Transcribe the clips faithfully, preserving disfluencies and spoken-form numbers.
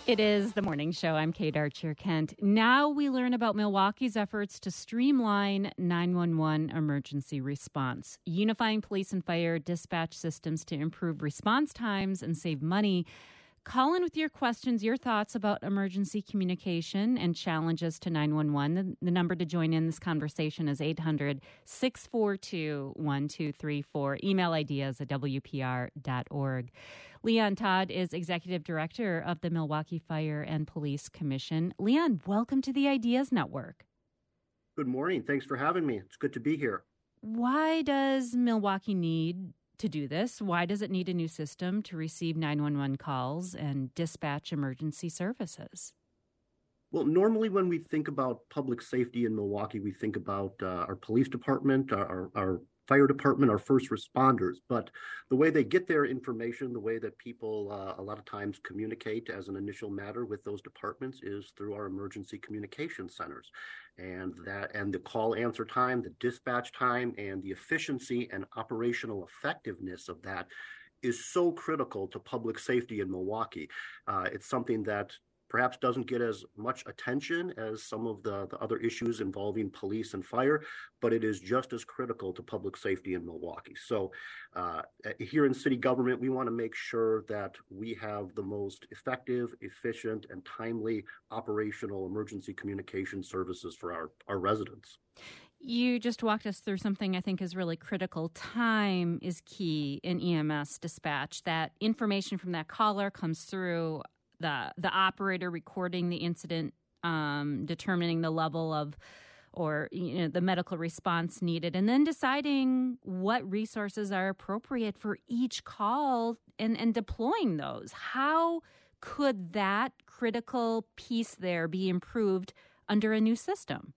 It is the morning show. I'm Kate Archer-Kent. Now we learn about Milwaukee's efforts to streamline nine one one emergency response, unifying police and fire dispatch systems to improve response times and save money. Call in with your questions, your thoughts about emergency communication and challenges to nine one one. The, the number to join in this conversation is eight hundred, six four two, one two three four. Email ideas at w p r dot org. Leon Todd is Executive Director of the Milwaukee Fire and Police Commission. Leon, welcome to the Ideas Network. Good morning. Thanks for having me. It's good to be here. Why does Milwaukee need to do this? Why does it need a new system to receive nine one one calls and dispatch emergency services? Well, normally when we think about public safety in Milwaukee, we think about uh, our police department, our, our fire department, our first responders. But the way they get their information, the way that people uh, a lot of times communicate as an initial matter with those departments is through our emergency communication centers. And that and the call answer time, the dispatch time, and the efficiency and operational effectiveness of that is so critical to public safety in Milwaukee. Uh, it's something that perhaps doesn't get as much attention as some of the, the other issues involving police and fire, but it is just as critical to public safety in Milwaukee. So uh, here in city government, we want to make sure that we have the most effective, efficient, and timely operational emergency communication services for our, our residents. You just walked us through something I think is really critical. Time is key in E M S dispatch. That information from that caller comes through the the operator recording the incident, um, determining the level of or you know the medical response needed, and then deciding what resources are appropriate for each call and, and deploying those. How could that critical piece there be improved under a new system?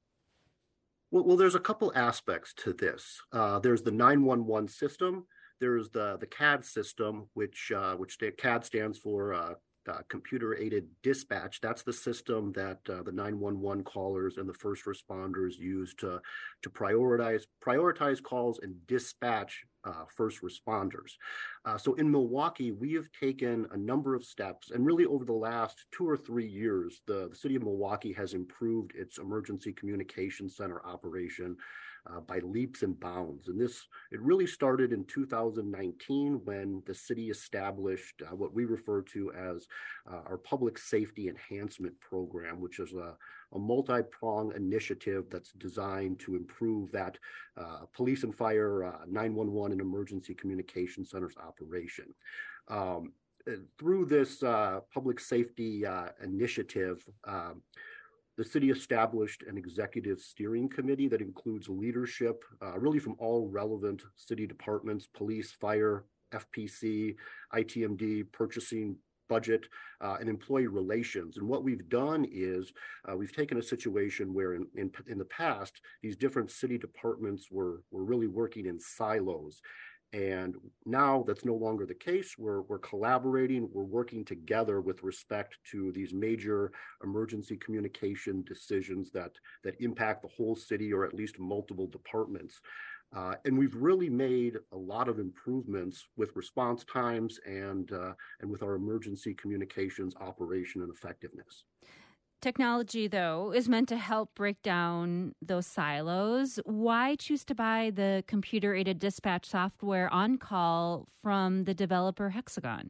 Well, well there's a couple aspects to this. Uh, there's the nine one one system. There's the the C A D system, which uh, which C A D stands for uh, Uh, computer-aided dispatch. That's the system that uh, the nine one one callers and the first responders use to to prioritize prioritize calls and dispatch uh, first responders. Uh, so in Milwaukee, we have taken a number of steps, and really over the last two or three years, the, the city of Milwaukee has improved its emergency communication center operation Uh, by leaps and bounds. And this, it really started in two thousand nineteen when the city established uh, what we refer to as uh, our Public Safety Enhancement Program, which is a, a multi-pronged initiative that's designed to improve that uh, police and fire uh, nine one one and emergency communication centers operation. Um, through this uh, public safety uh, initiative, um, the city established an executive steering committee that includes leadership uh, really from all relevant city departments, police, fire, F P C, I T M D, purchasing, budget, uh, and employee relations. And what we've done is uh, we've taken a situation where in, in, in the past, these different city departments were, were really working in silos. And now that's no longer the case. We're, we're collaborating, we're working together with respect to these major emergency communication decisions that, that impact the whole city or at least multiple departments. Uh, and we've really made a lot of improvements with response times and, uh, and with our emergency communications operation and effectiveness. Technology, though, is meant to help break down those silos. Why choose to buy the computer-aided dispatch software OnCall from the developer Hexagon?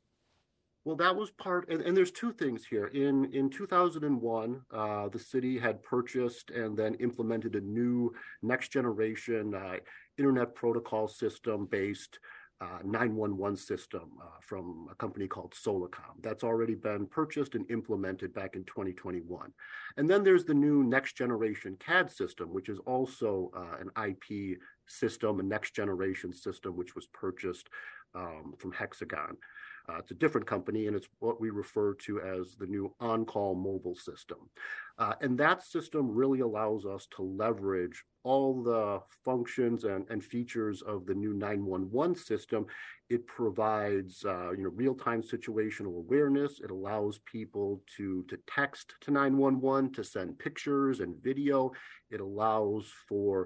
Well, that was part, and, and there's two things here. In in two thousand one, uh, the city had purchased and then implemented a new next-generation uh, internet protocol system-based Uh, nine one one system uh, from a company called Solacom. That's already been purchased and implemented back in twenty twenty-one. And then there's the new next generation C A D system, which is also uh, an I P system, a next generation system, which was purchased um, from Hexagon. Uh, it's a different company, and it's what we refer to as the new OnCall mobile system. Uh, and that system really allows us to leverage all the functions and, and features of the new nine one one system. It provides uh, you know, real-time situational awareness. It allows people to, to text to nine one one, to send pictures and video. It allows for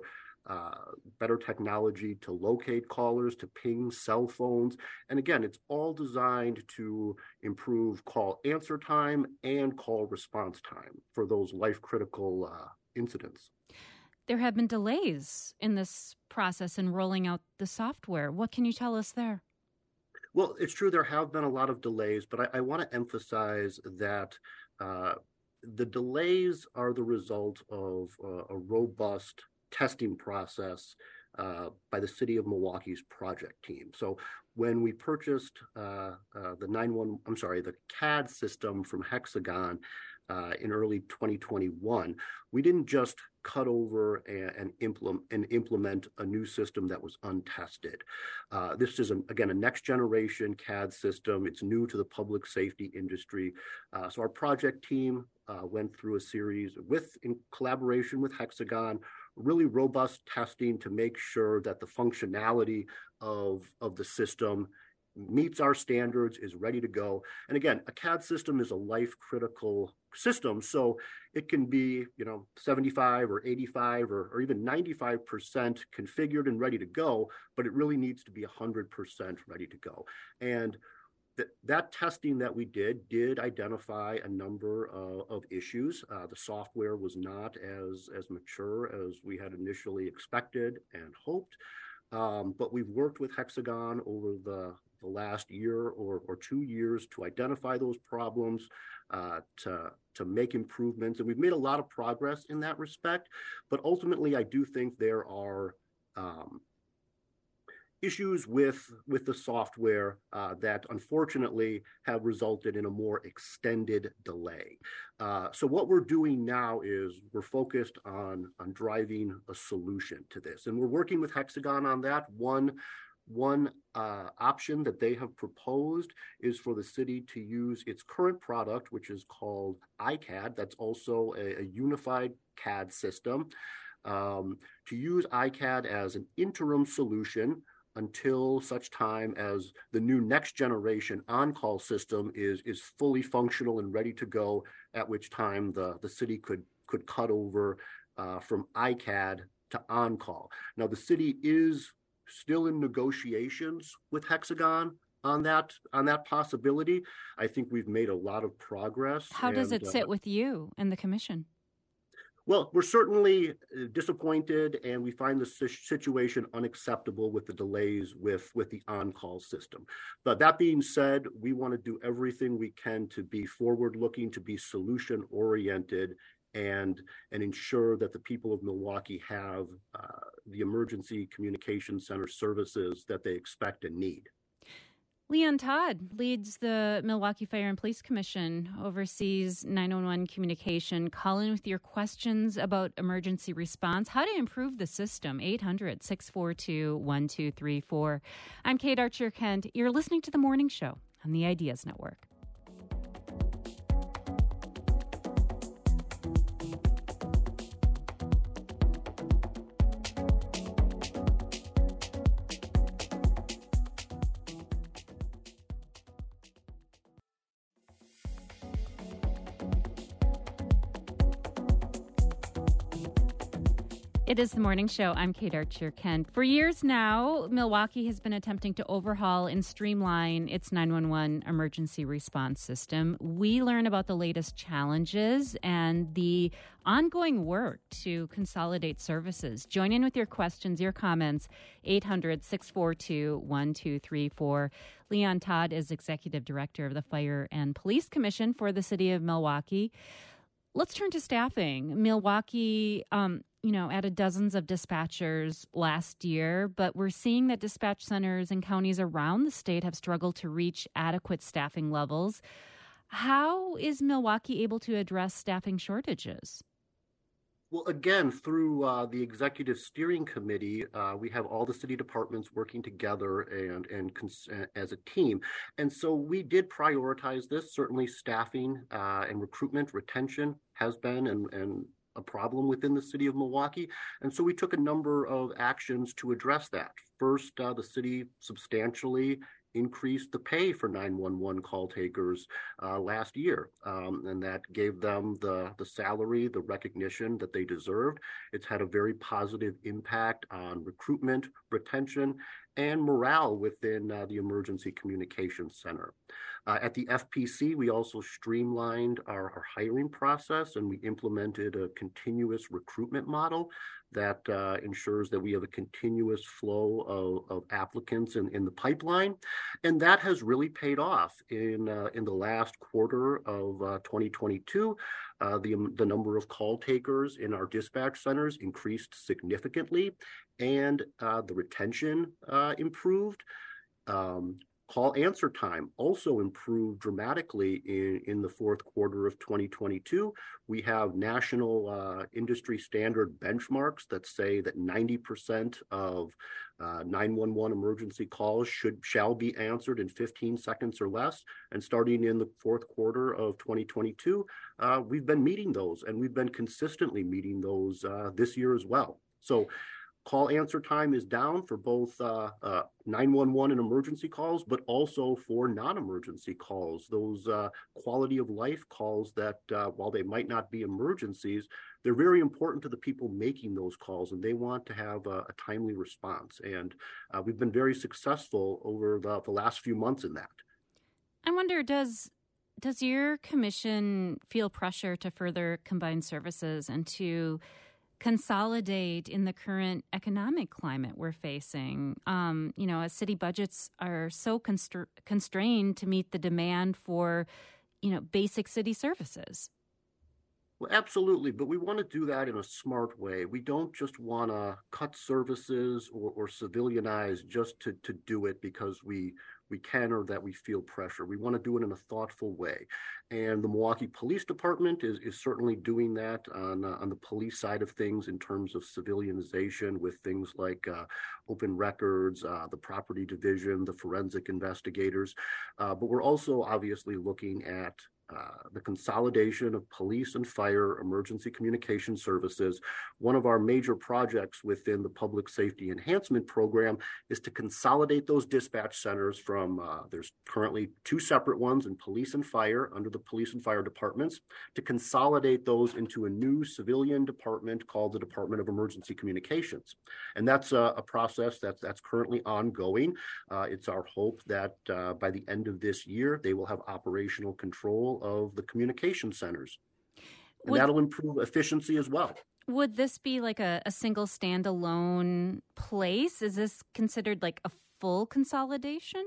uh, better technology to locate callers, to ping cell phones. And again, it's all designed to improve call answer time and call response time for those life-critical uh, incidents. There have been delays in this process in rolling out the software. What can you tell us there? Well, it's true there have been a lot of delays, but I, I want to emphasize that uh, the delays are the result of uh, a robust testing process uh, by the City of Milwaukee's project team. So when we purchased uh, uh, the nine one one, I'm sorry, the C A D system from Hexagon uh, in early twenty twenty-one, we didn't just cut over and, and implement and implement a new system that was untested. Uh, this is, a, again, a next generation C A D system. It's new to the public safety industry. Uh, so our project team uh, went through a series with, in collaboration with Hexagon, really robust testing to make sure that the functionality of, of the system meets our standards, is ready to go. And again, a C A D system is a life-critical system, so it can be, you know, seventy-five or eighty-five or, or even ninety-five percent configured and ready to go, but it really needs to be one hundred percent ready to go. And th- that testing that we did did identify a number of, of issues. Uh, the software was not as, as mature as we had initially expected and hoped. Um, but we've worked with Hexagon over the, the last year or, or two years to identify those problems, uh, to, to make improvements. And we've made a lot of progress in that respect. But ultimately, I do think there are um, issues with, with the software uh, that unfortunately have resulted in a more extended delay. Uh, so what we're doing now is we're focused on, on driving a solution to this. And we're working with Hexagon on that. One, one uh, option that they have proposed is for the city to use its current product, which is called I C A D. That's also a, a unified C A D system. Um, to use I C A D as an interim solution until such time as the new next generation on-call system is, is fully functional and ready to go, at which time the, the city could, could cut over uh, from I C A D to on-call. Now, the city is still in negotiations with Hexagon on that, on that possibility. I think we've made a lot of progress. How does and, it sit uh, with you and the commission? Well, we're certainly disappointed, and we find the situation unacceptable with the delays with, with the on-call system. But that being said, we want to do everything we can to be forward-looking, to be solution-oriented, and, and ensure that the people of Milwaukee have uh, the emergency communication center services that they expect and need. Leon Todd leads the Milwaukee Fire and Police Commission, oversees nine one one communication. Call in with your questions about emergency response, how to improve the system, eight hundred, six four two, one two three four. I'm Kate Archer-Kent. You're listening to The Morning Show on the Ideas Network. It is The Morning Show. I'm Kate Archer-Kent. For years now, Milwaukee has been attempting to overhaul and streamline its nine one one emergency response system. We learn about the latest challenges and the ongoing work to consolidate services. Join in with your questions, your comments, eight hundred, six four two, one two three four. Leon Todd is Executive Director of the Fire and Police Commission for the City of Milwaukee. Let's turn to staffing. Milwaukee, um, you know, added dozens of dispatchers last year, but we're seeing that dispatch centers in counties around the state have struggled to reach adequate staffing levels. How is Milwaukee able to address staffing shortages? Well, again, through uh, the executive steering committee, uh, we have all the city departments working together and and cons- as a team. And so we did prioritize this. Certainly staffing uh, and recruitment, retention has been and, and a problem within the city of Milwaukee. And so we took a number of actions to address that. First, uh, the city substantially increased the pay for nine one one call takers uh, last year, um, and that gave them the, the salary, the recognition that they deserved. It's had a very positive impact on recruitment, retention, and morale within uh, the Emergency Communications Center. Uh, at the F P C, we also streamlined our, our hiring process, and we implemented a continuous recruitment model that uh, ensures that we have a continuous flow of, of applicants in, in the pipeline. And that has really paid off. In, uh, in the last quarter of uh, twenty twenty-two, uh, the, the number of call takers in our dispatch centers increased significantly, and uh, the retention uh, improved. Um, Call answer time also improved dramatically in, in the fourth quarter of twenty twenty-two. We have national uh, industry standard benchmarks that say that ninety percent of uh, nine one one emergency calls should shall be answered in fifteen seconds or less. And starting in the fourth quarter of twenty twenty-two, uh, we've been meeting those, and we've been consistently meeting those uh, this year as well. So call answer time is down for both uh, uh, nine one one and emergency calls, but also for non-emergency calls, those uh, quality of life calls that uh, while they might not be emergencies, they're very important to the people making those calls, and they want to have a, a timely response. And uh, we've been very successful over the, the last few months in that. I wonder, does does your commission feel pressure to further combine services and to consolidate in the current economic climate we're facing? Um, you know, as city budgets are so constra- constrained to meet the demand for, you know, basic city services. Well, absolutely, but we want to do that in a smart way. We don't just want to cut services or, or civilianize just to, to do it because we we can or that we feel pressure. We want to do it in a thoughtful way. And the Milwaukee Police Department is, is certainly doing that on, uh, on the police side of things in terms of civilianization with things like uh, open records, uh, the property division, the forensic investigators. Uh, but we're also obviously looking at Uh, the consolidation of police and fire emergency communication services. One of our major projects within the Public Safety Enhancement Program is to consolidate those dispatch centers from, uh, there's currently two separate ones in police and fire under the police and fire departments, to consolidate those into a new civilian department called the Department of Emergency Communications. And that's a, a process that's, that's currently ongoing. Uh, it's our hope that uh, by the end of this year, they will have operational control of the communication centers. And would, that'll improve efficiency as well. Would this be like a, a single standalone place? Is this considered like a full consolidation?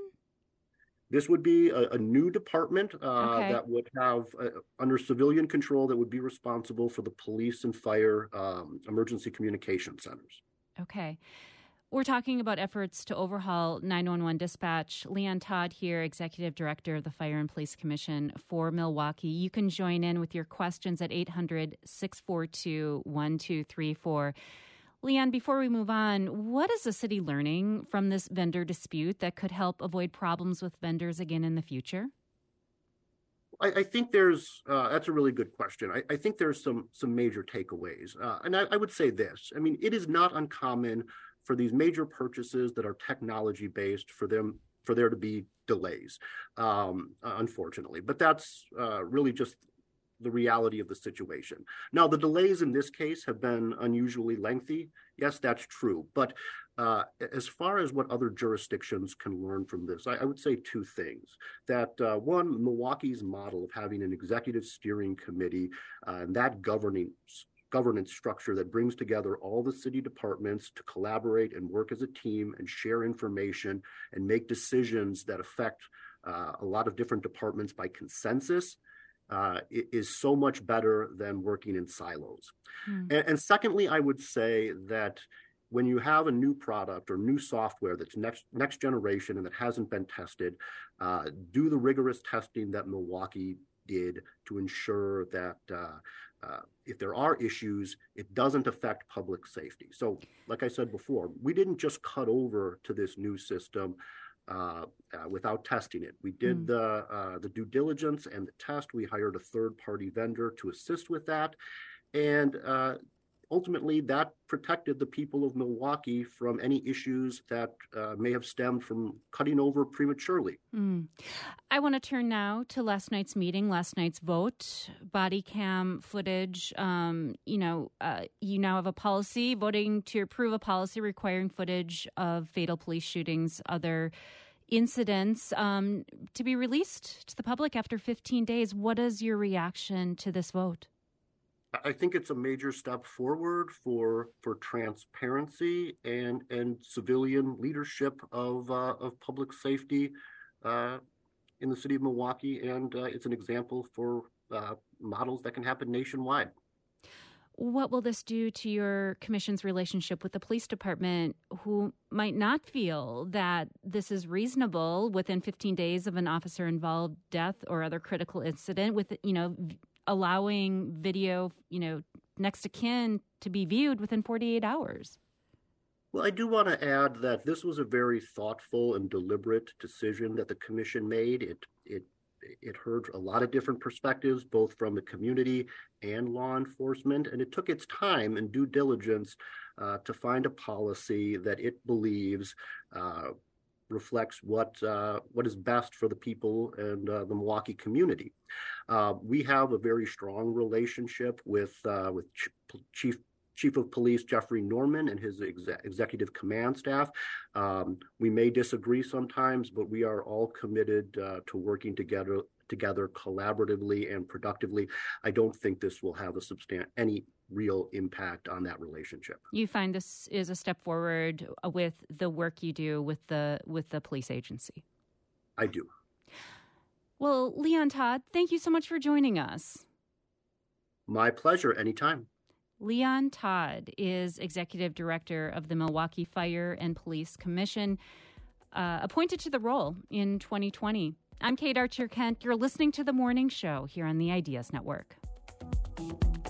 This would be a, a new department uh, okay. that would have, uh, under civilian control, that would be responsible for the police and fire um, emergency communication centers. Okay. We're talking about efforts to overhaul nine one one dispatch. Leanne Todd here, Executive Director of the Fire and Police Commission for Milwaukee. You can join in with your questions at eight hundred, six four two, one two three four. Leanne, before we move on, what is the city learning from this vendor dispute that could help avoid problems with vendors again in the future? I, I think there's, uh, that's a really good question. I, I think there's some, some major takeaways. Uh, and I, I would say this, I mean, it is not uncommon for these major purchases that are technology based for them for there to be delays, um, uh, unfortunately. But that's uh, really just the reality of the situation. Now, the delays in this case have been unusually lengthy. Yes, that's true. But uh, as far as what other jurisdictions can learn from this, I, I would say two things. That uh, one, Milwaukee's model of having an executive steering committee uh, and that governing governance structure that brings together all the city departments to collaborate and work as a team and share information and make decisions that affect uh, a lot of different departments by consensus uh, is so much better than working in silos. Mm. And, and secondly, I would say that when you have a new product or new software that's next next generation and that hasn't been tested, uh, do the rigorous testing that Milwaukee did to ensure that uh, uh, if there are issues, it doesn't affect public safety. So, like I said before, we didn't just cut over to this new system uh, uh, without testing it. We did mm. the uh, the due diligence and the test. We hired a third-party vendor to assist with that, and uh, ultimately that protected the people of Milwaukee from any issues that uh, may have stemmed from cutting over prematurely. Mm. I want to turn now to last night's meeting, last night's vote, body cam footage. Um, you know, uh, you now have a policy voting to approve a policy requiring footage of fatal police shootings, other incidents um, to be released to the public after fifteen days. What is your reaction to this vote? I think it's a major step forward for for transparency and and civilian leadership of uh, of public safety uh, in the city of Milwaukee, and uh, it's an example for uh, models that can happen nationwide. What will this do to your commission's relationship with the police department, who might not feel that this is reasonable within fifteen days of an officer-involved death or other critical incident, with, you know, allowing video, you know, next to kin to be viewed within forty-eight hours? Well, I do want to add that this was a very thoughtful and deliberate decision that the commission made. It it it heard a lot of different perspectives, both from the community and law enforcement, and it took its time and due diligence uh, to find a policy that it believes uh, reflects what uh, what is best for the people and uh, the Milwaukee community. Uh, we have a very strong relationship with uh, with Ch- Chief Chief of Police Jeffrey Norman and his ex- executive command staff. Um, we may disagree sometimes, but we are all committed uh, to working together together collaboratively and productively. I don't think this will have a substan- any real impact on that relationship. You find this is a step forward with the work you do with the with the police agency? I do. Well, Leon Todd, thank you so much for joining us. My pleasure, anytime. Leon Todd is Executive Director of the Milwaukee Fire and Police Commission, uh, appointed to the role in twenty twenty. I'm Kate Archer Kent. You're listening to The Morning Show here on the Ideas Network.